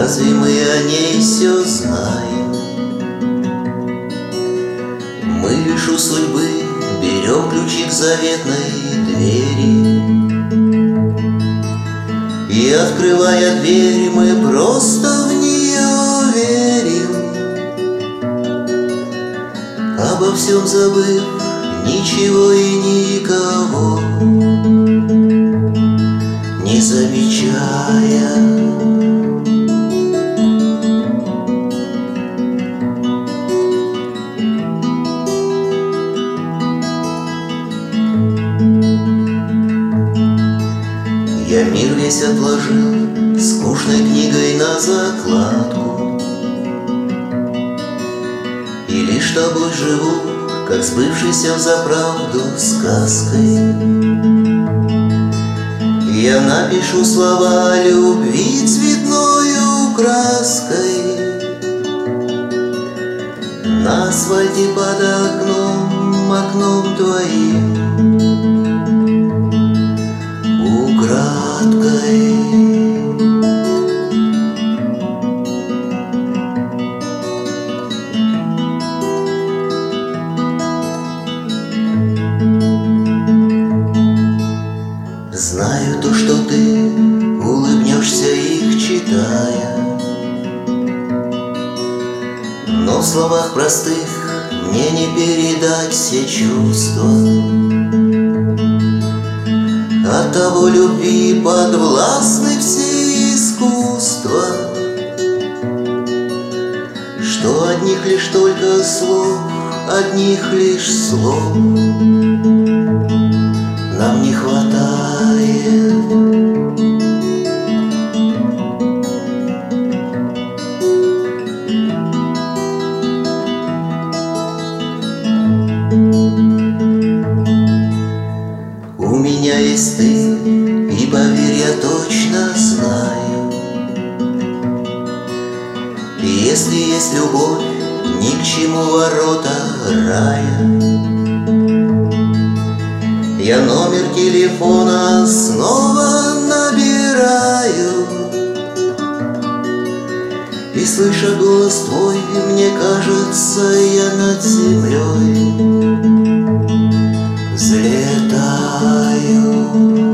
Разве мы о ней все знаем? Мы лишь у судьбы берем ключи к заветной двери, и, открывая дверь, мы просто в нее верим, обо всем забыв, ничего и никого не замечая. Я мир весь отложил скучной книгой на закладку, и лишь тобой живу, как сбывшейся взаправду сказкой. Я напишу слова любви цветною краской на асфальте под окном твоим украдкой. Знаю то, что ты улыбнешься, их читая, но в словах простых мне не передать все чувства. Оттого любви подвластны все искусства, что одних лишь только слов, одних лишь слов нам не хватает. У меня есть ты, и поверь, я точно знаю, если есть любовь, ни к чему ворота рая. Я номер телефона снова набираю, и, слыша голос твой, мне кажется, я над землей взлетаю.